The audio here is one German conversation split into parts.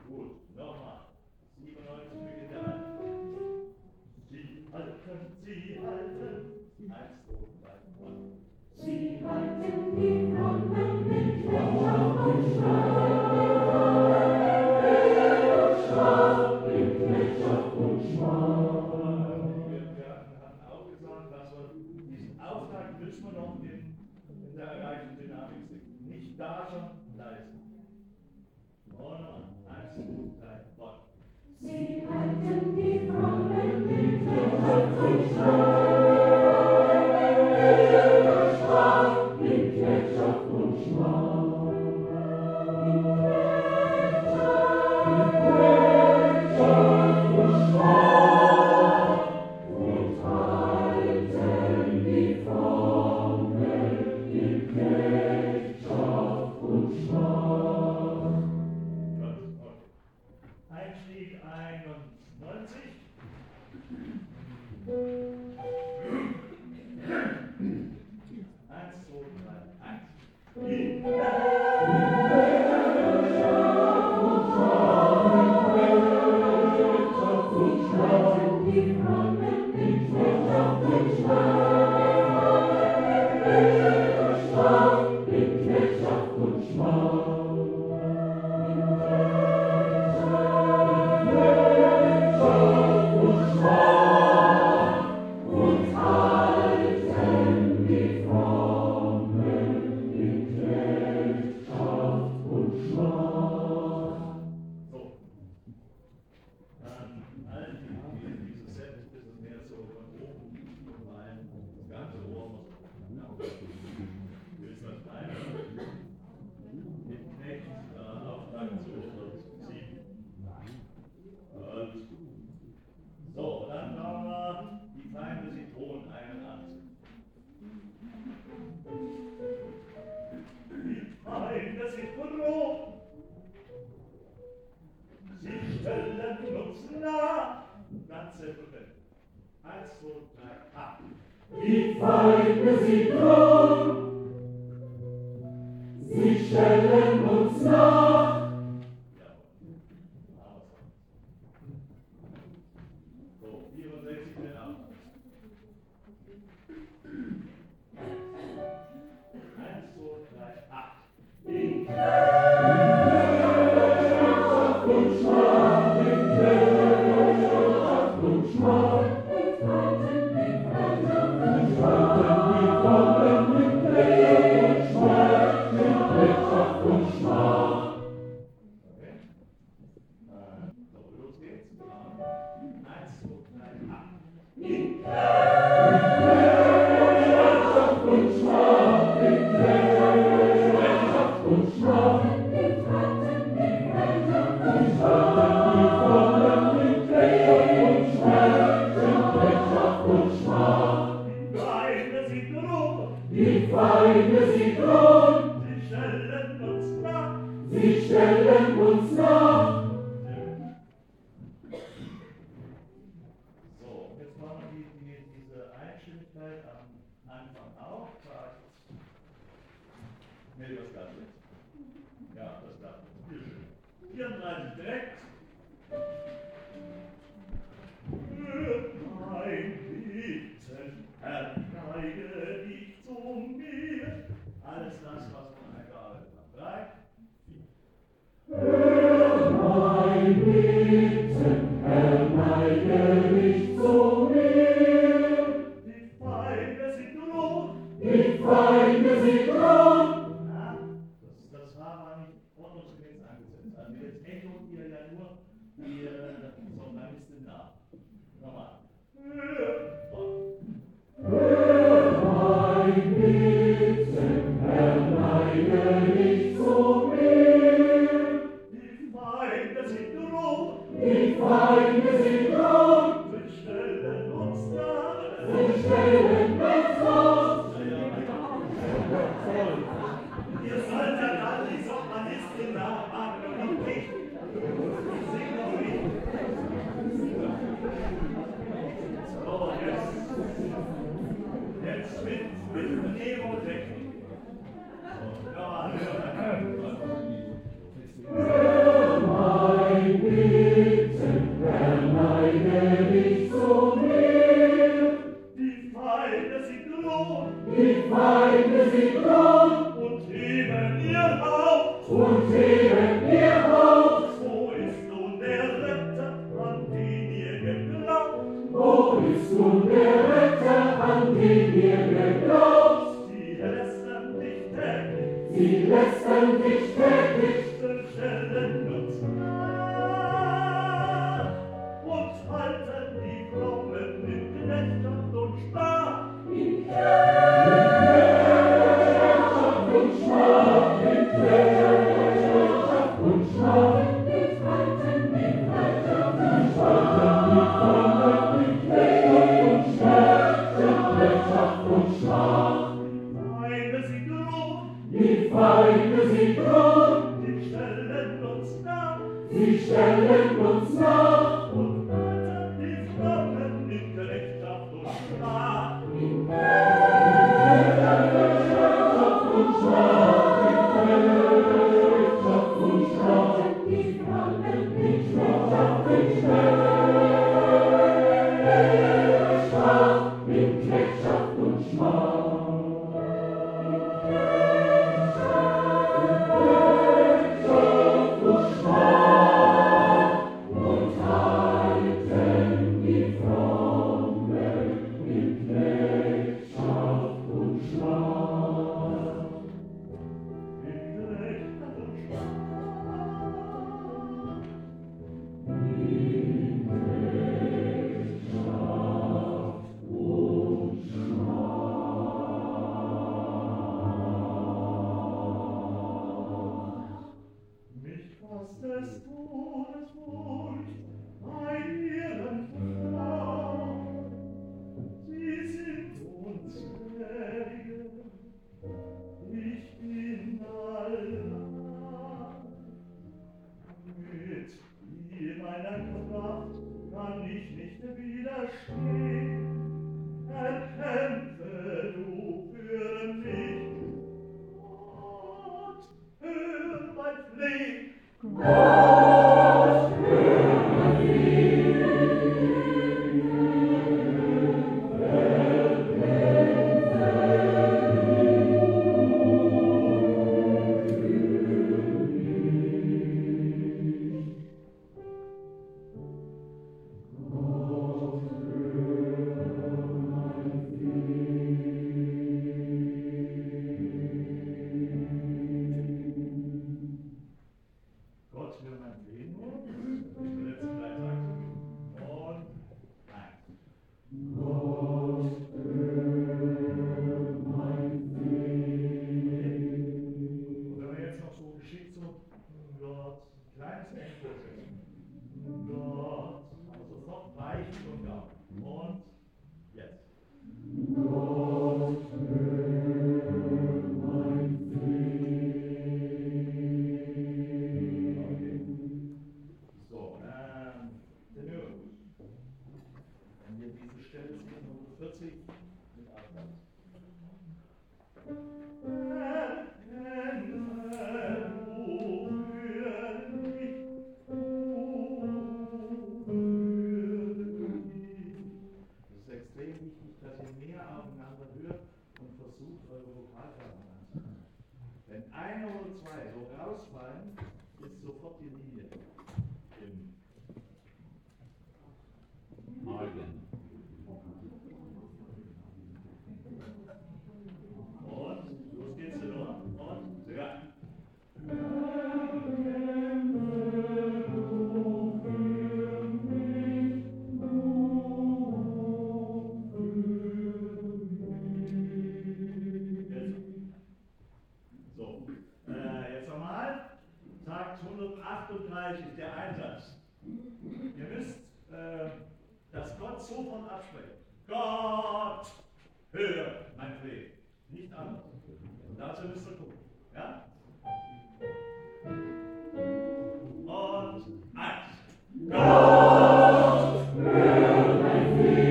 Gut, nochmal. 97 beginnt der Hand. Sie halten. 1, 2, 3, 1. Sie halten die Frommen mit Knechtschaft und Schmach. Mit Knechtschaft und Schmach. Wir hatten auch gesagt, dass wir diesen Auftrag müssen wir noch in der erreichten Dynamik singen. Nicht da schon leisten. Nochmal. 1, 2, 3, 1. Sie halten die Frommen mit Knechtschaft und Schmach. Mit Knechtschaft und Schmach. Und halten die Frommen in Knechtschaft und Schmach. Einstieg 91. Eins, zwei, drei, eins. Die Frommen mit Knechtschaft und Schmach. Mit Knechtschaft und Schmach. Und halten die Frommen in Knechtschaft und Schmach. So. All dieses Set ist ein bisschen mehr so von oben und rein. Das ganze Ohr muss willst du was kleiner? Mit Knecht, Auftrag zu 7. Und so, dann haben wir die feine Zitronen 81. Die feine Zitronen, sie stellen uns nach. Ganz selbstverständlich. 1, 2, 3, 8. Die feine Zitronen, sie stellen uns nach. So, 64 den ab. 1, 2, 3, 8. In Knechtschaft und Schmach, in Knechtschaft und Schmach. Und halten die Frommen mit Knechtschaft und Schmach. Mit Knechtschaft und Schmach. Okay. So, los geht's. 1, 2, 3, 8. In Knechtschaft und Schmach, in Knechtschaft und Schmach. Und halten die Frommen mit Knechtschaft und Schmach. Mit Knechtschaft und Schmach. Feine Zitronen, Die feine Zitronen, sie stellen uns nach. sie stellen uns nach. So, jetzt machen wir diese Einstimmigkeit am Anfang auch. Nee, das darf nicht. Ja, das darf nicht. 34 direkt. Mein Bitten, Herr, neige dich zu mir. Alles das, was man eingearbeitet hat. 3, 4. Mein Bitten, Herr, neige dich zu mir. Die feine Zitronen. Die feine Zitronen. Ja, das war nicht ordnungsgemäß angesetzt. Also jetzt echot ihr ja nur die Sopranistin nach. Nochmal. Mein Bitten, Herr, neige dich zu mir. Die feine Zitronen. Die feine Zitronen, Wir stellen uns nach. sie stellen uns nach. Ihr sollt ja dann die Sopranistin nachmachen und nicht ich. Ich sing noch nicht. So, jetzt mit Mnemotechnik. So, nochmal. und sehen ihr Haus. Wo ist nun der Retter, an den ihr geglaubt? Wo ist nun der Retter, an den ihr geglaubt? Sie lästern dich täglich, Sie lästern dich täglich, stellen uns nach und halten die Frommen in Knechtschaft und Schmach. in Knechtschaft und Schmach, in Knechtschaft und Schmach. Wir halten die Frommen in Knechtschaft und Schmach. Feinde sie drohen, Die Feinde sie drohen, sie stellen uns nach sie stellen uns nach. und halten die Frommen in Knechtschaft und Schmach. In Knechtschaft und Schmach, in Knechtschaft und Schmach. Die Frommen in Knechtschaft und Schmach, in Knechtschaft und Schmach. Mich fasst des Todes Furcht bei ihren Frauen. Sie sind unzählige, ich bin allein. Mit ihr meiner Kraft kann ich nicht widerstehen. Erkämpfe du für mich, Gott, hör mein Flehen. Gott, hör mein Gott hör mein Flehen. Die letzten drei Takte. Und eins. Gott, hör mein Und wenn wir jetzt noch so geschickt so, Gott, kleines Tempo setzen. Gott, aber sofort weichen und down. Und jetzt. Gott, hör mein Okay. So, Tenor. Wenn wir diese Stelle sehen, Nummer 40 mit Atmen. Es ist extrem wichtig, dass ihr mehr aufeinander hört und versucht, eure Vokalkarten anzunehmen. Wenn einer oder zwei so rausfallen, ist sofort die Linie im Argen. Und los geht's, Tenor. Und ja. So, jetzt nochmal. Takt 138, der Einsatz. Ihr müsst das Gott sofort absprechen. Gott, hör mein Flehen. Nicht anders. Und dazu müsst ihr gucken. Ja? Und eins. Gott, hör mein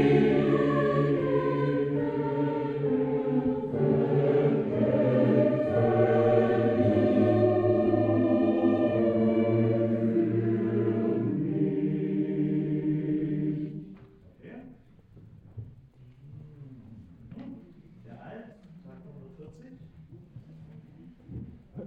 Okay. Der Alt, Takt 140.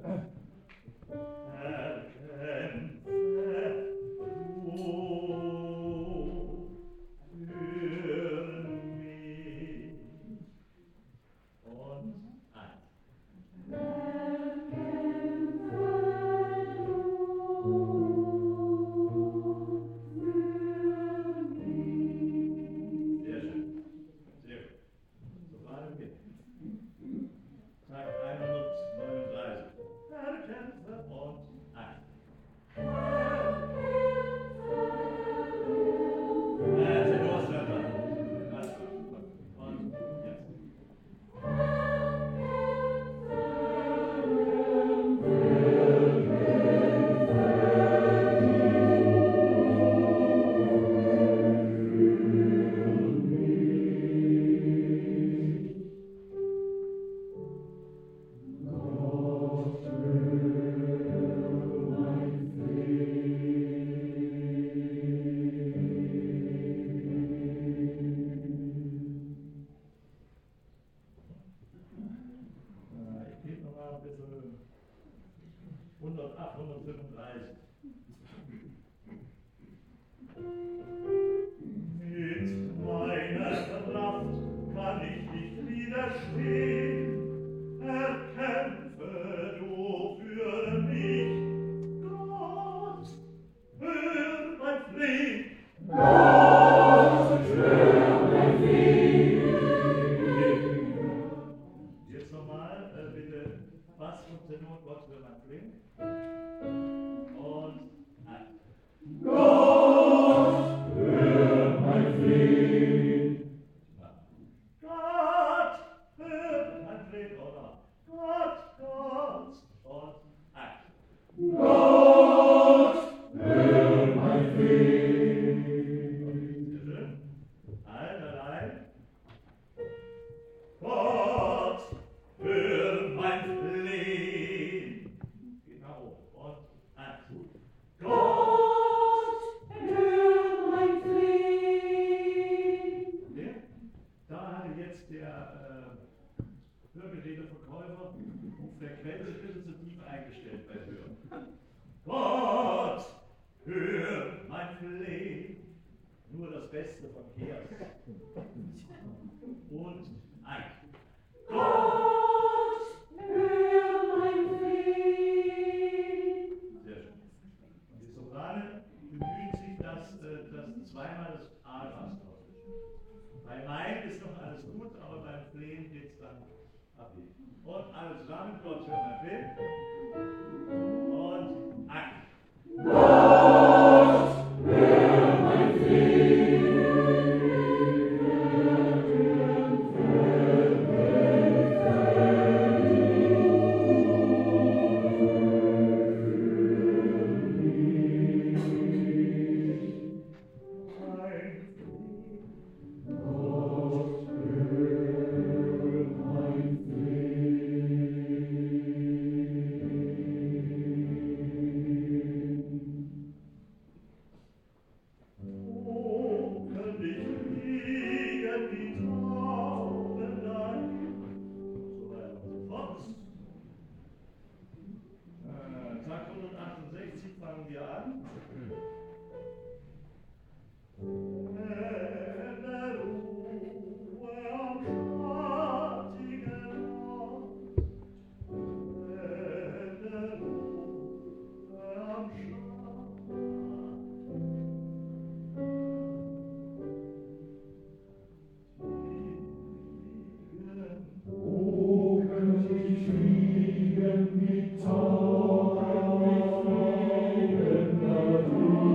und eins. Tenor ist dran. Alles gut. Und jetzt. Ich gebe noch mal ein bisschen 108, 135. Mit meiner Kraft kann ich nicht widerstehen. Erkämpfe du für mich. Gott, hör mein Flehen. Jetzt nochmal, bitte, Bass und Tenor, Gott, hör mein Flehen. Und eins. Gott, hör mein Flehen. Gott, hör mein Flehen, oder? Gott, und eins. Gott, hör mein Flehen. Sehr schön. Allein. Gott, hör mein Flehen. Geht nach oben. Und eins. Gott, hör mein Flehen. Der? Da hatte jetzt der Hörgeräteverkäufer die Frequenz ein bisschen zu tief eingestellt bei Hören. Gott, hör mein Flehen. Nur das Beste von Kears. Und ein. Gott, hör mein Flehen. Sehr schön. Und die Soprane bemühen sich, dass zweimal das A fast drauf ist. Bei Mein ist noch alles gut, aber beim Flehen geht es dann ab. Und alle zusammen, Gott hör mein Flehen. Und ein. Gott, hör mein Flehen. Tag 168 fangen wir an. O könnte ich fliegen mit tausend fliegender Ruhe.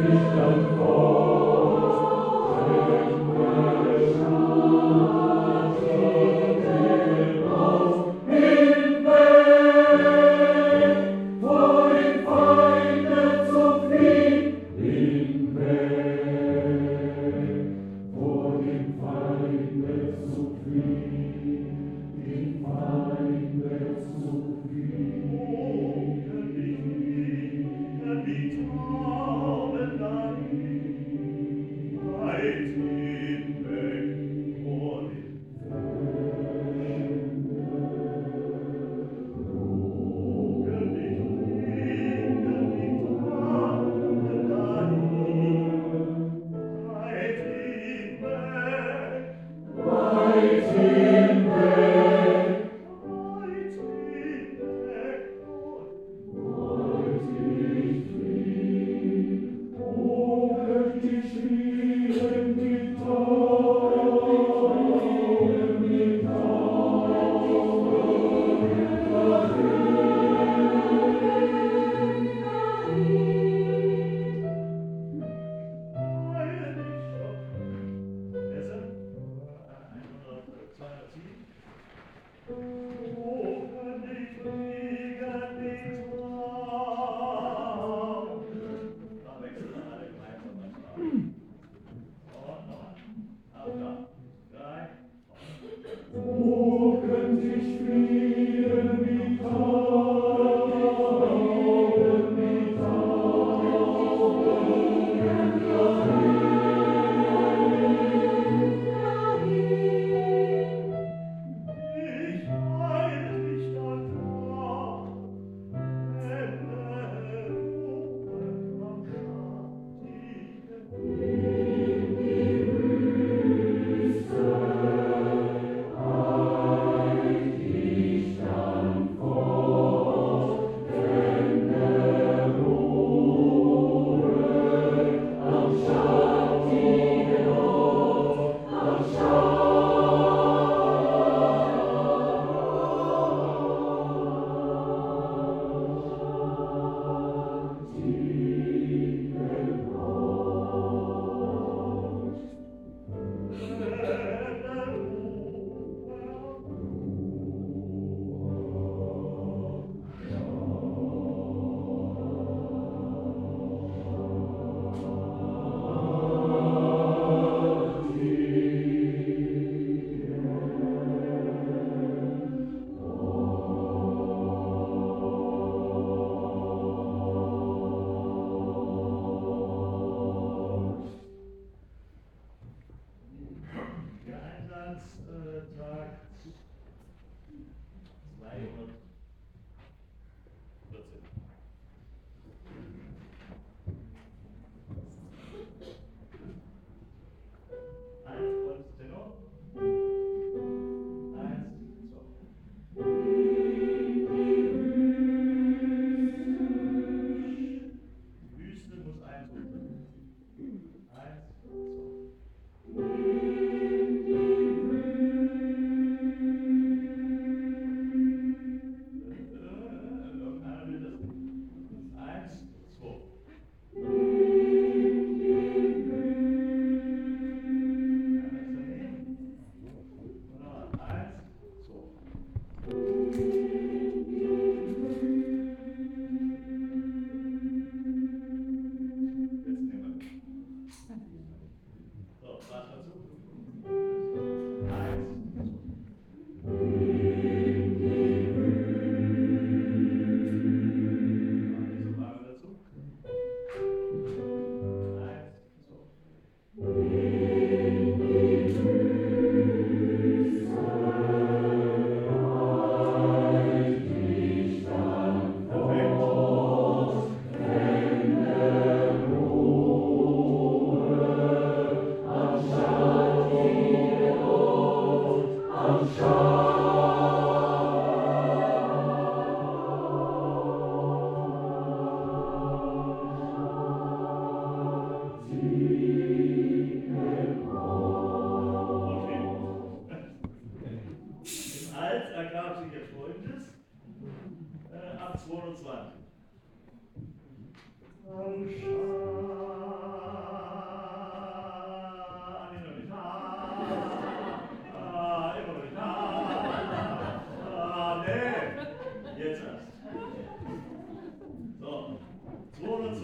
Die Tauben dahin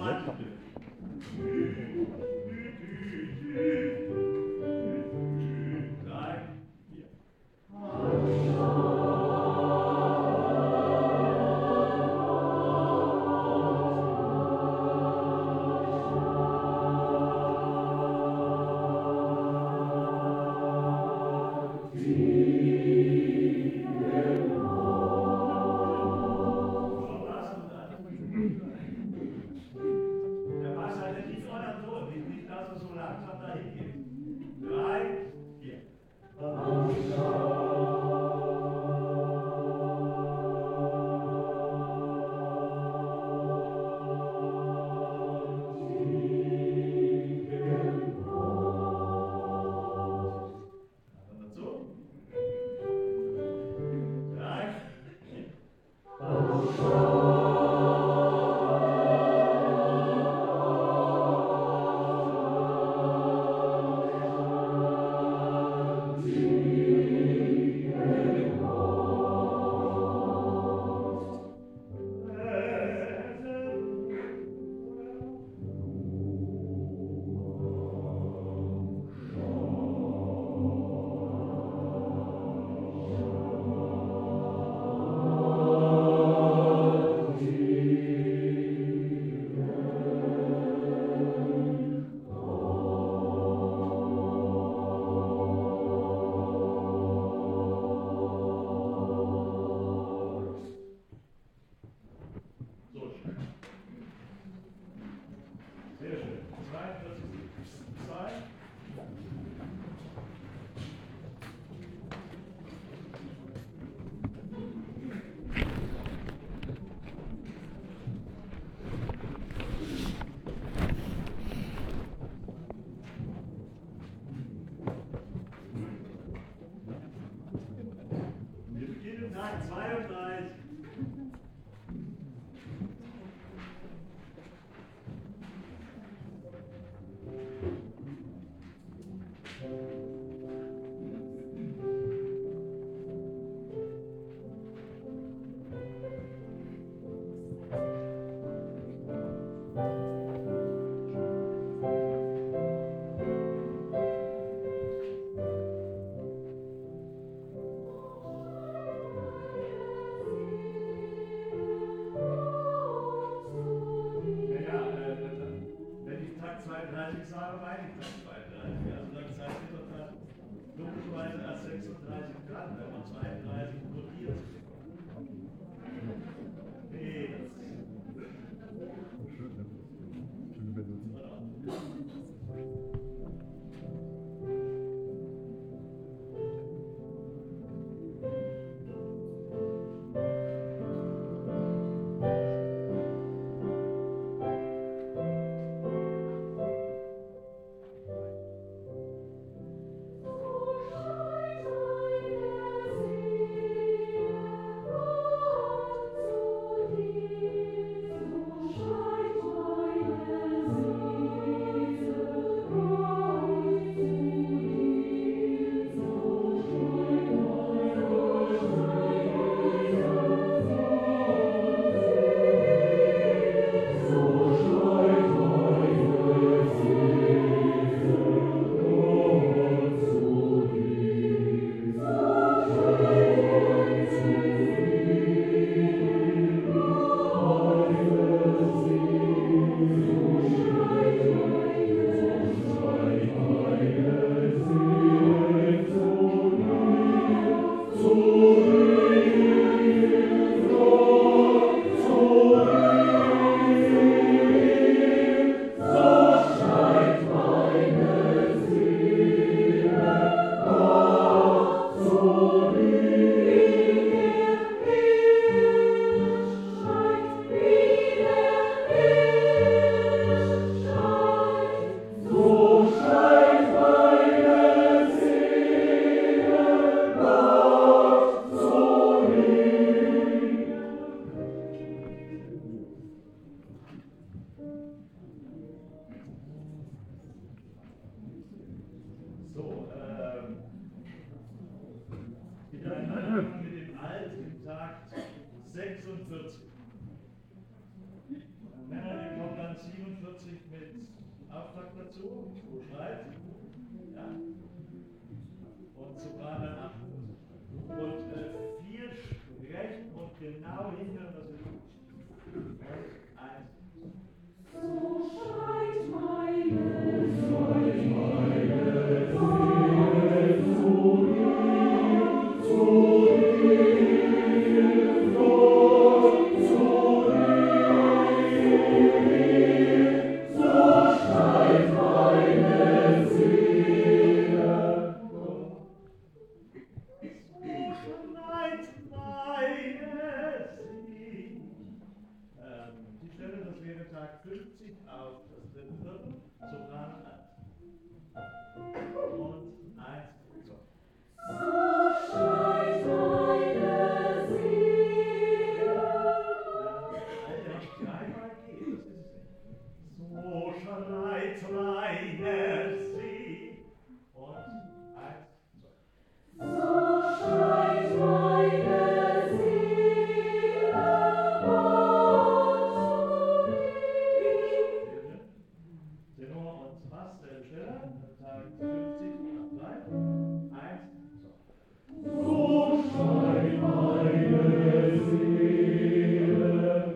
Laptop. noch dazu, so schreit. Ja. Und Sopran dann 8. Und viel recht und genau hinhören, was wir tun. Und 1. So schreit meine Tag 50 auf das dritte Viertel, Sopran 1. Und 1. So. So schreit meine Seele. Dreimal geht, das ist es nicht. So schreit meine Seele. Und 1. So. So schreit meine Seele. Tenor und Bass, selbe Stelle, Tag 50 ab 3, 1, so. So schreit meine Seele.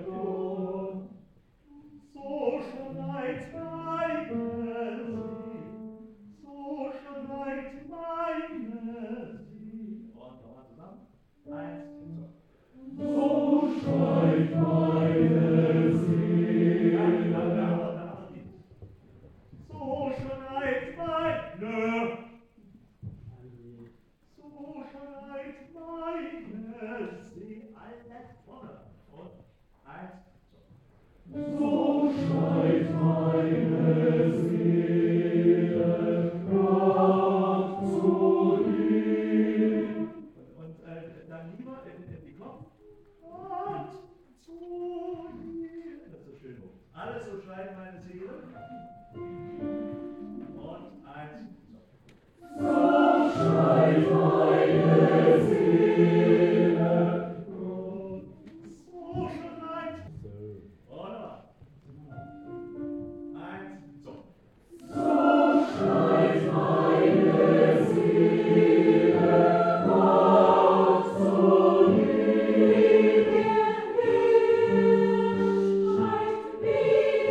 So schreit meine Seele, so schreit meine Seele. Und nochmal zusammen, 1, so. So schreit meine Seele. Ja, da haben wir die. So schreit meine, so schreit meine Seele, alle vorne. Und 1, so. So schreit meine Seele Gott zu ihm. Und dann lieber in die Kopf. Gott zu dir. Das ist so schön hoch. Alles so schreit meine Seele. Und 1, so. So schreit meine Seele Gott. So schreit. Oder? 1, so. So schreit meine Seele Gott zu ihm. Schreit, wie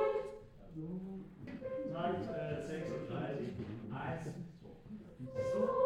Tag 36, 1, so. so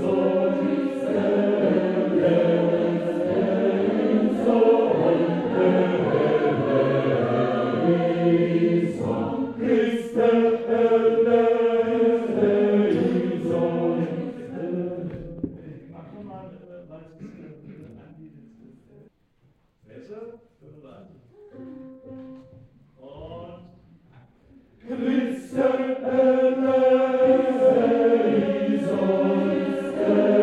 Christe eleison,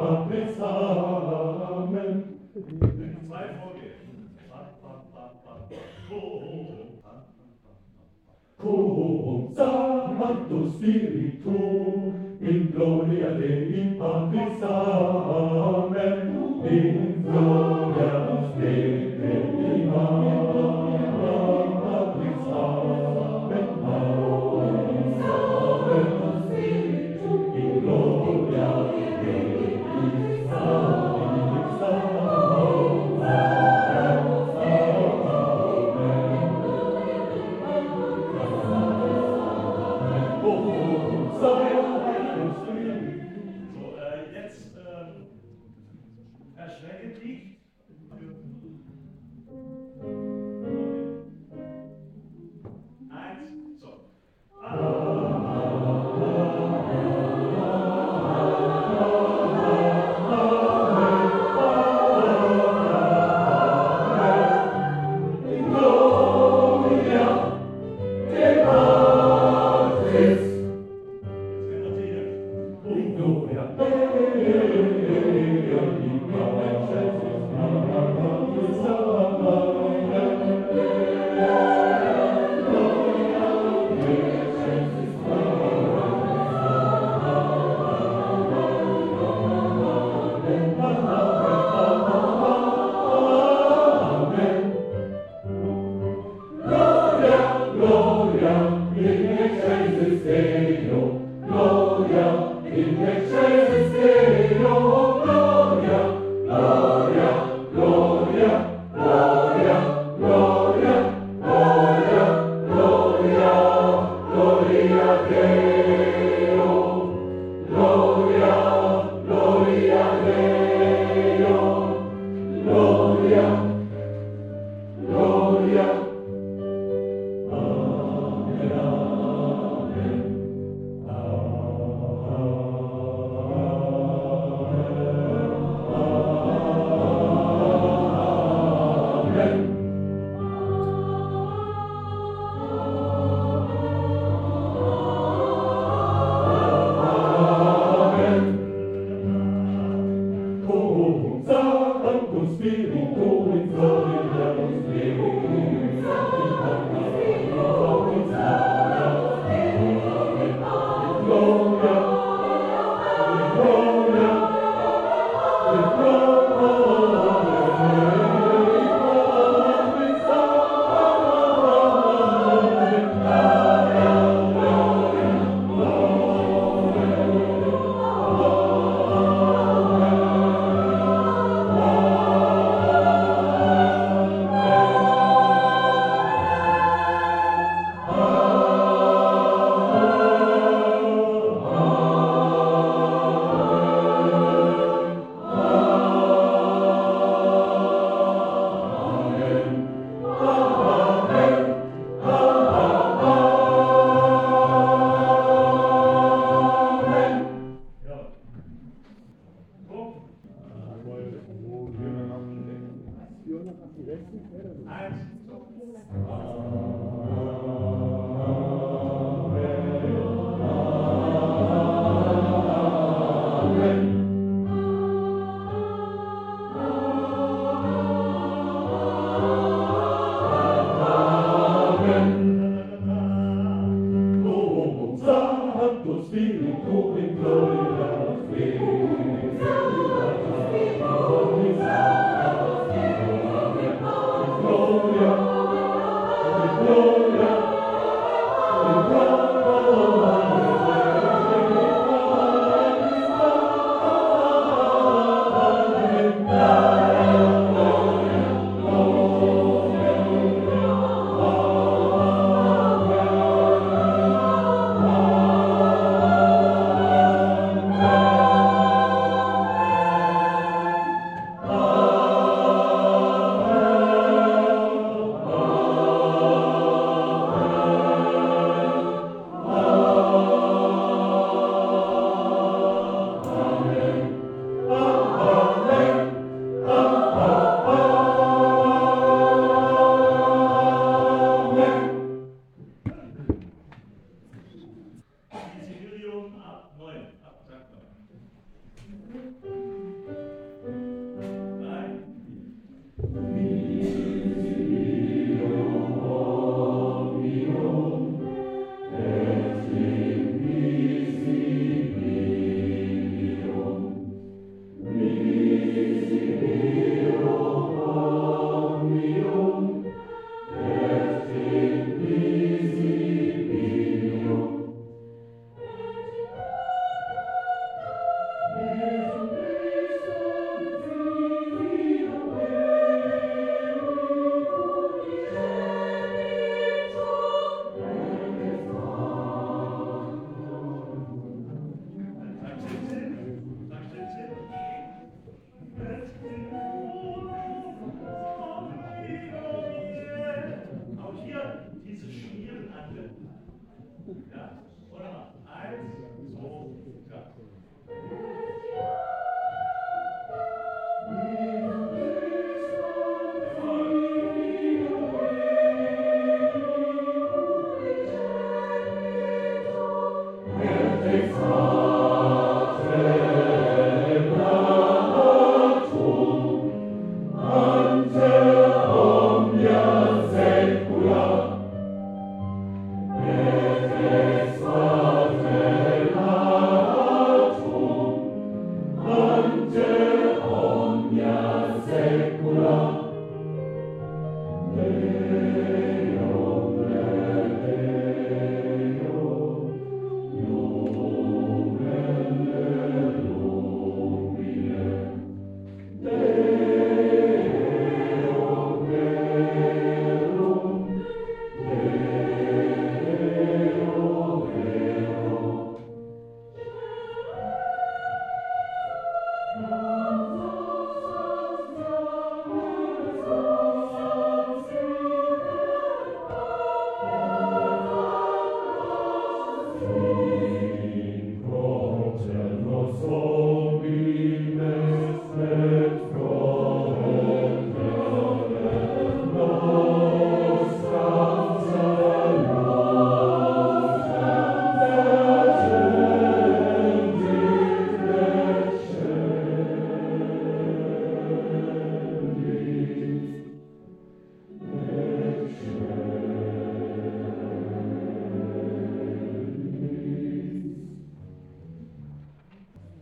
Patris, Amen. Wenn ich zwei vorgehe. Cum Sancto Spiritu, in gloria Dei Patris, Amen. In gloria Dei Patris, Amen. Sancto Spiritu, in gloria Dei Patris, Jetzt erschreckend nicht. Eins, so.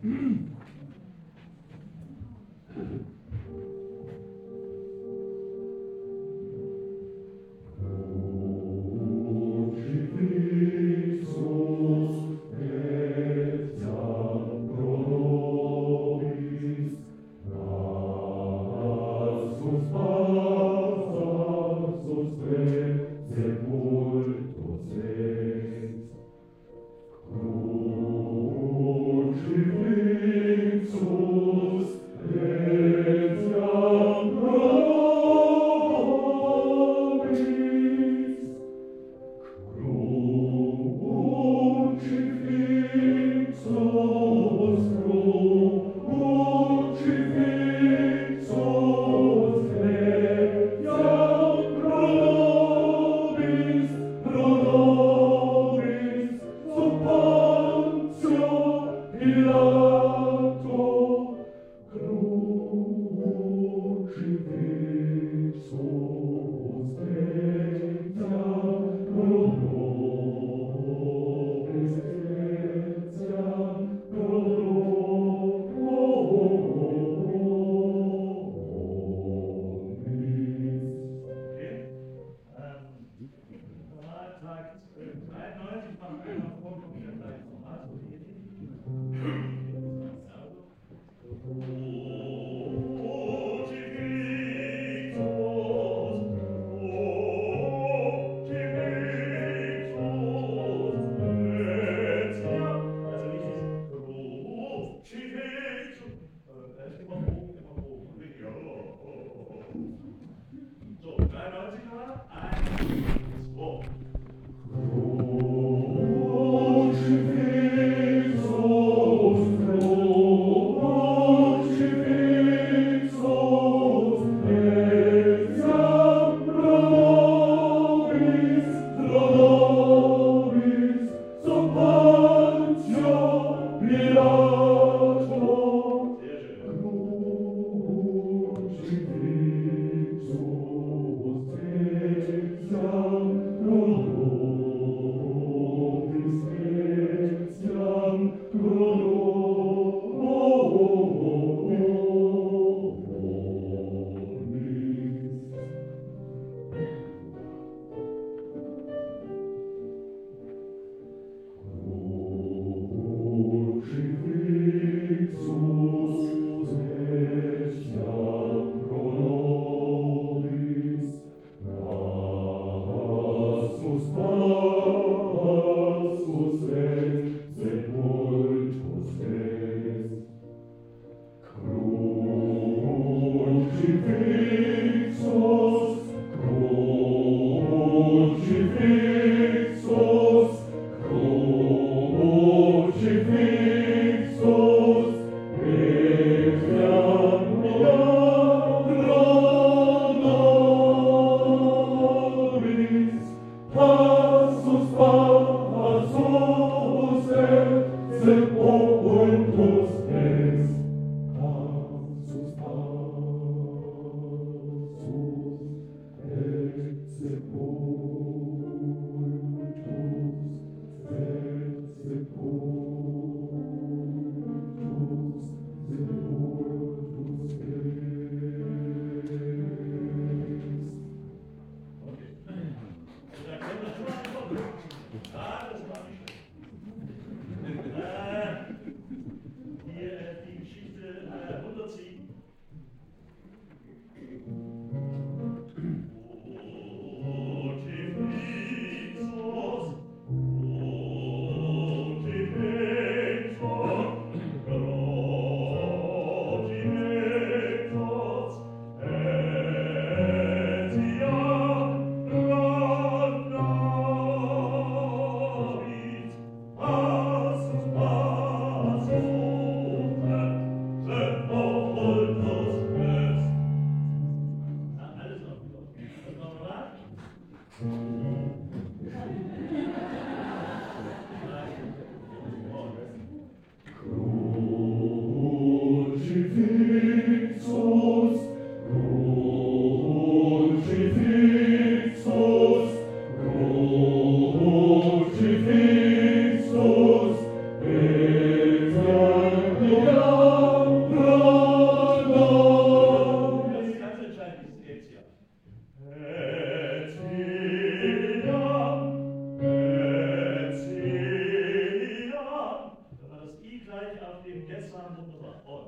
Normaltag 93 machen wir noch Vorkommen, vielleicht nochmal so ähnlich. aufgeben. Jetzt waren wunderbar. Und.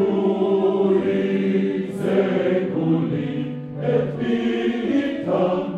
et vitam